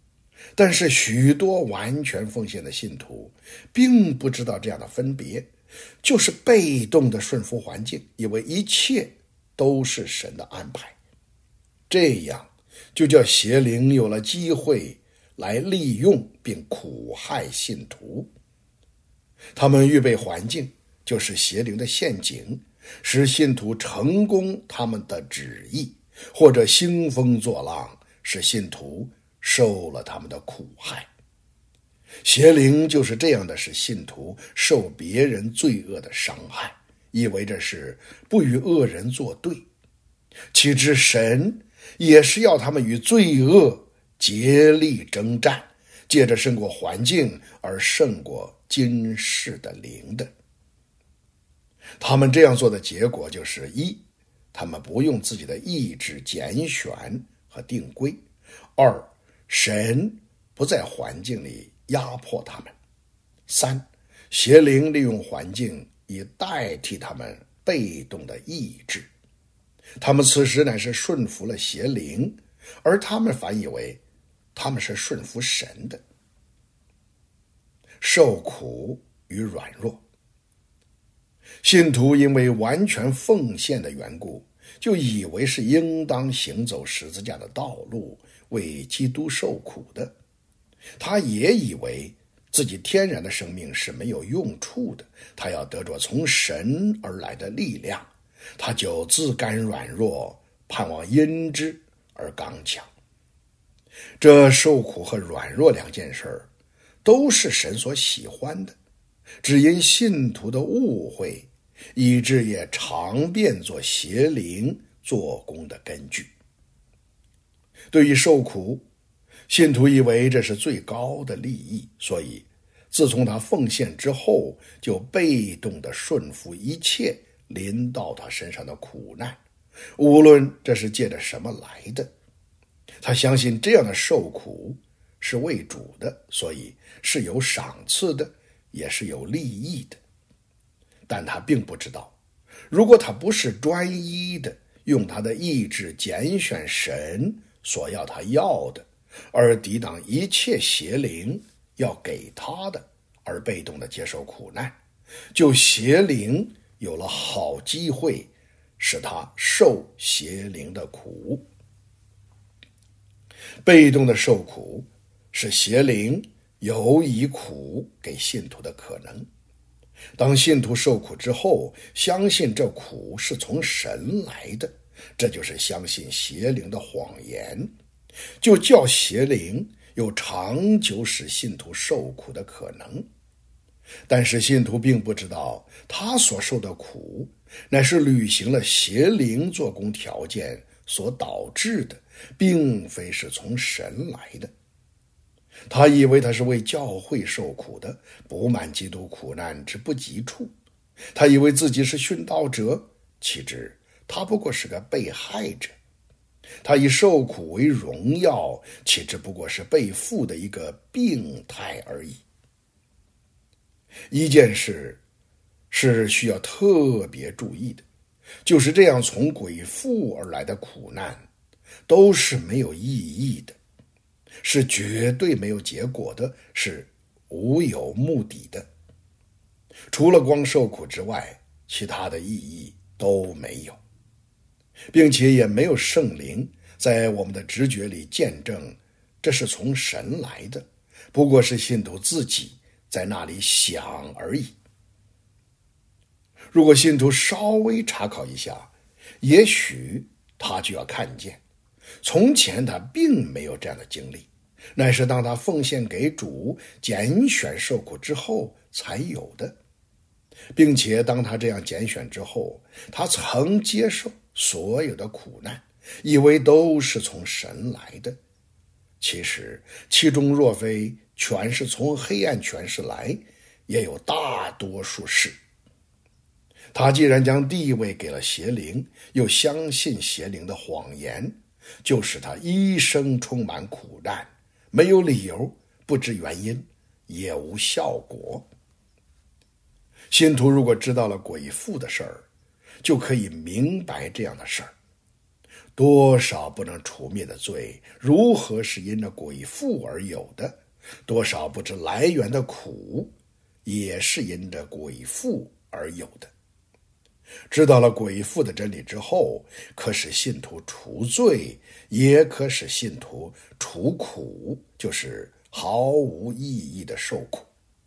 Speaker 1: 但是许多完全奉献的信徒并不知道这样的分别， 就是被动的顺服环境，以为一切都是神的安排。这样就叫邪灵有了机会来利用并苦害信徒。他们预备环境，就是邪灵的陷阱，使信徒成功他们的旨意，或者兴风作浪，使信徒受了他们的苦害。邪灵就是这样的，使信徒受别人罪恶的伤害，以为这是不与恶人作对，岂知神也是要他们与罪恶竭力征战，借着胜过环境而胜过今世的灵的。他们这样做的结果就是一，他们不用自己的意志拣选和定规；二，神不在环境里压迫他们；三，邪灵利用环境以代替他们被动的意志。他们此时乃是顺服了邪灵，而他们反以为他们是顺服神的。受苦与软弱，信徒因为完全奉献的缘故，就以为是应当行走十字架的道路，为基督受苦的。他也以为自己天然的生命是没有用处的，他要得着从神而来的力量，他就自甘软弱，盼望因之而刚强。这受苦和软弱两件事儿，都是神所喜欢的，只因信徒的误会，以致也常变作邪灵做工的根据。对于受苦，信徒以为这是最高的利益，所以自从他奉献之后，就被动地顺服一切临到他身上的苦难，无论这是借着什么来的。他相信这样的受苦是为主的，所以是有赏赐的，也是有利益的。但他并不知道，如果他不是专一的用他的意志拣选神所要他要的，而抵挡一切邪灵要给他的，而被动的接受苦难，就邪灵有了好机会使他受邪灵的苦。被动的受苦是邪灵有以苦给信徒的可能。当信徒受苦之后，相信这苦是从神来的，这就是相信邪灵的谎言，就叫邪灵有长久使信徒受苦的可能。但是信徒并不知道，他所受的苦乃是履行了邪灵做工条件所导致的，并非是从神来的。他以为他是为教会受苦的，不满基督苦难之不及处。他以为自己是殉道者，岂知他不过是个被害者。他以受苦为荣耀，岂知不过是被负的一个病态而已。一件事是需要特别注意的，就是这样从鬼附而来的苦难都是没有意义的，是绝对没有结果的，是无有目的的。除了光受苦之外，其他的意义都没有，并且也没有圣灵在我们的直觉里见证这是从神来的，不过是信徒自己在那里想而已。如果信徒稍微查考一下，也许他就要看见，从前他并没有这样的经历，乃是当他奉献给主拣选受苦之后才有的，并且当他这样拣选之后，他曾接受所有的苦难，以为都是从神来的。其实其中若非全是从黑暗权势来，也有大多数是。他既然将地位给了邪灵，又相信邪灵的谎言，就使他一生充满苦难，没有理由，不知原因，也无效果。信徒如果知道了鬼附的事儿，就可以明白这样的事儿。多少不能除灭的罪，如何是因着鬼附而有的？多少不知来源的苦，也是因着鬼附而有的。知道了鬼父的真理之后，可使信徒除罪，也可使信徒除苦，就是毫无意义的受苦。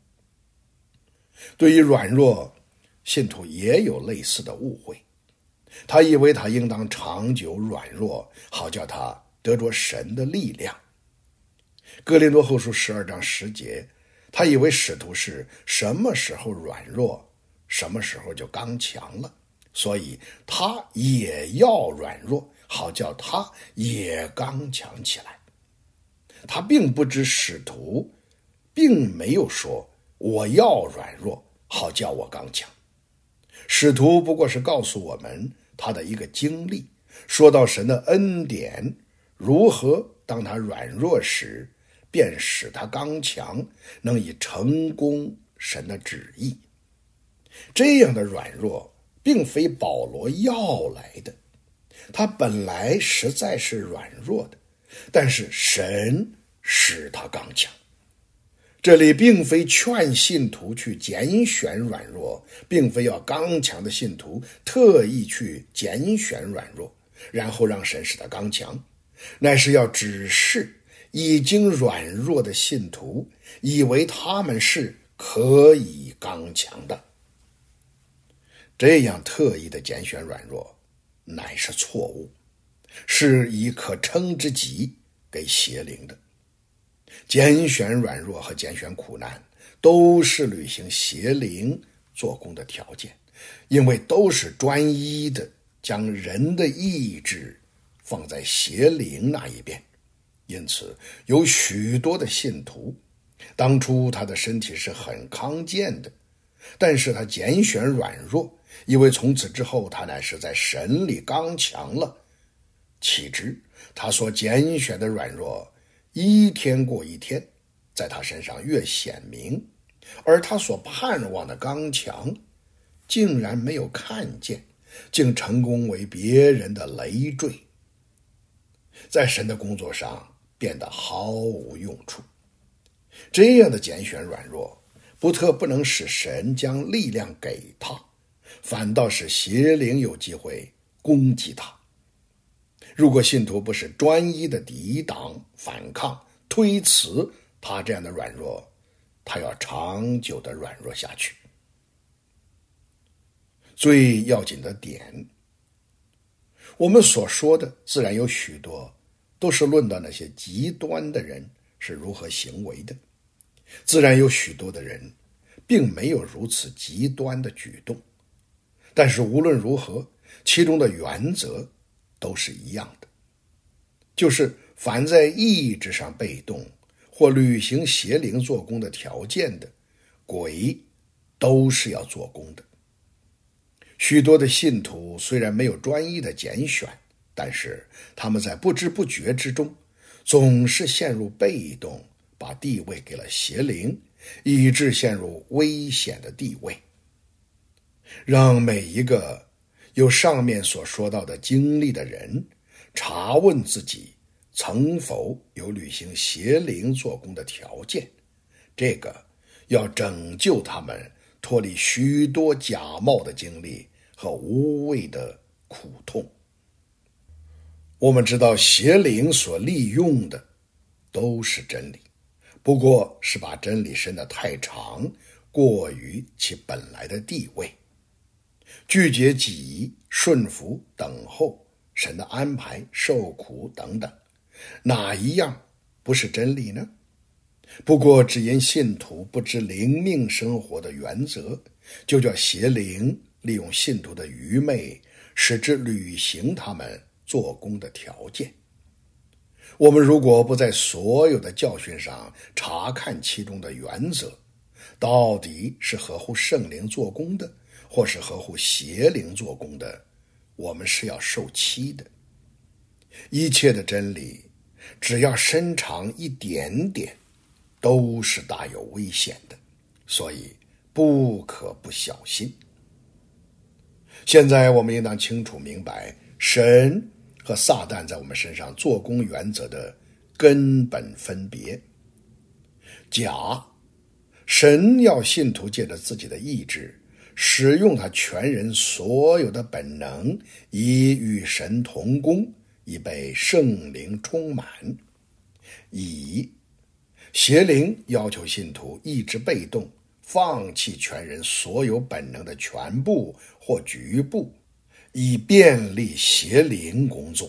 Speaker 1: 对于软弱，信徒也有类似的误会，他以为他应当长久软弱，好叫他得着神的力量。哥林多后书12章10节，他以为使徒是什么时候软弱，什么时候就刚强了，所以他也要软弱，好叫他也刚强起来。他并不知使徒并没有说我要软弱，好叫我刚强。使徒不过是告诉我们他的一个经历，说到神的恩典如何当他软弱时便使他刚强，能以成功神的旨意。这样的软弱并非保罗要来的，他本来实在是软弱的，但是神使他刚强。这里并非劝信徒去拣选软弱，并非要刚强的信徒特意去拣选软弱，然后让神使他刚强，乃是要指示已经软弱的信徒，以为他们是可以刚强的。这样特意的拣选软弱乃是错误，是以可称之己给邪灵的。拣选软弱和拣选苦难都是履行邪灵做工的条件，因为都是专一的将人的意志放在邪灵那一边。因此有许多的信徒，当初他的身体是很康健的，但是他拣选软弱，因为从此之后他乃是在神里刚强了。岂知他所拣选的软弱一天过一天，在他身上越显明，而他所盼望的刚强竟然没有看见，竟成功为别人的累赘，在神的工作上变得毫无用处。这样的拣选软弱，不特不能使神将力量给他，反倒使邪灵有机会攻击他。如果信徒不是专一的抵挡、反抗、推辞他这样的软弱，他要长久的软弱下去。最要紧的点，我们所说的自然有许多都是论到那些极端的人是如何行为的，自然有许多的人并没有如此极端的举动，但是无论如何，其中的原则都是一样的，就是凡在意志上被动或履行邪灵做工的条件的，鬼都是要做工的。许多的信徒虽然没有专一的拣选，但是他们在不知不觉之中总是陷入被动，把地位给了邪灵，以致陷入危险的地位。让每一个有上面所说到的经历的人查问自己曾否有履行邪灵做工的条件，这个要拯救他们脱离许多假冒的经历和无谓的苦痛。我们知道邪灵所利用的都是真理，不过是把真理伸得太长，过于其本来的地位，拒绝己、顺服、等候神的安排、受苦等等，哪一样不是真理呢？不过只因信徒不知灵命生活的原则，就叫邪灵利用信徒的愚昧，使之履行他们做工的条件。我们如果不在所有的教训上查看其中的原则，到底是合乎圣灵做工的，或是合乎邪灵做工的，我们是要受欺的。一切的真理只要伸长一点点，都是大有危险的，所以不可不小心。现在我们应当清楚明白神和撒旦在我们身上做工原则的根本分别。甲，神要信徒借着自己的意志使用他全人所有的本能，以与神同工，以被圣灵充满。以邪灵要求信徒一直被动，放弃全人所有本能的全部或局部，以便利邪灵工作。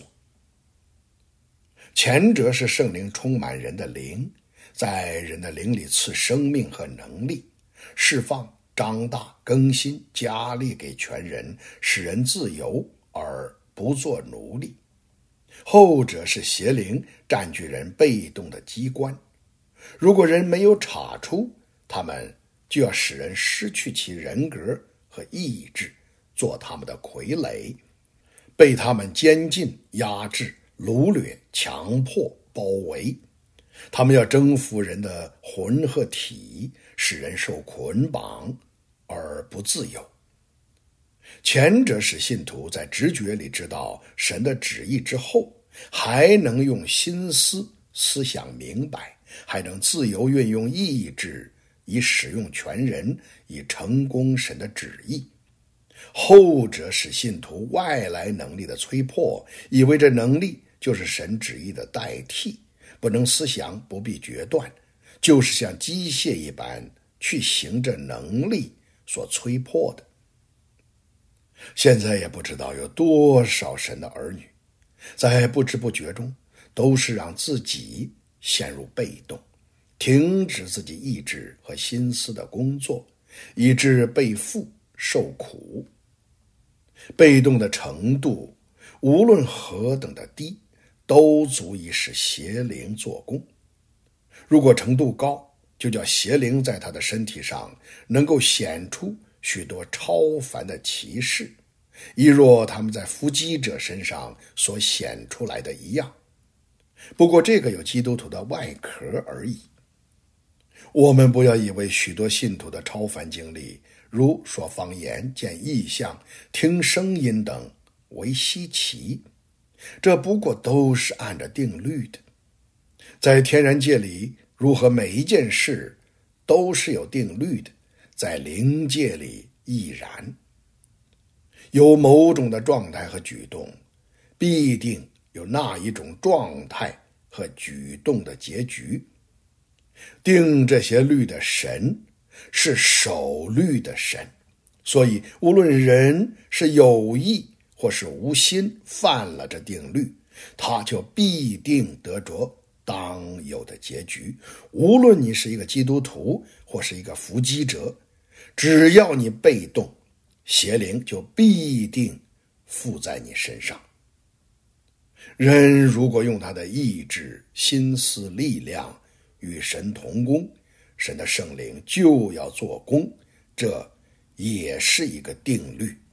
Speaker 1: 前者是圣灵充满人的灵，在人的灵里赐生命和能力，释放、长大、更新、加力给全人，使人自由而不做奴隶。后者是邪灵占据人被动的机关，如果人没有查出，他们就要使人失去其人格和意志，做他们的傀儡，被他们监禁、压制、掳掠、强迫、包围。他们要征服人的魂和体，使人受捆绑而不自由。前者使信徒在直觉里知道神的旨意之后，还能用心思思想明白，还能自由运用意志，以使用全人，以成功神的旨意。后者使信徒外来能力的催迫，以为这能力就是神旨意的代替，不能思想，不必决断，就是像机械一般去行这能力所催迫的。现在也不知道有多少神的儿女，在不知不觉中都是让自己陷入被动，停止自己意志和心思的工作，以致被缚受苦。被动的程度无论何等的低，都足以使邪灵做工。如果程度高，就叫邪灵在他的身体上能够显出许多超凡的奇事，一若他们在伏击者身上所显出来的一样。不过这个有基督徒的外壳而已。我们不要以为许多信徒的超凡经历，如说方言、见异象、听声音等为稀奇，这不过都是按着定律的。在天然界里，如何每一件事都是有定律的，在灵界里亦然。有某种的状态和举动，必定有那一种状态和举动的结局。定这些律的神是守律的神，所以无论人是有意或是无心犯了这定律，他就必定得着当有的结局。无论你是一个基督徒或是一个伏击者，只要你被动，邪灵就必定附在你身上。人如果用他的意志、心思、力量与神同工，神的圣灵就要做工，这也是一个定律。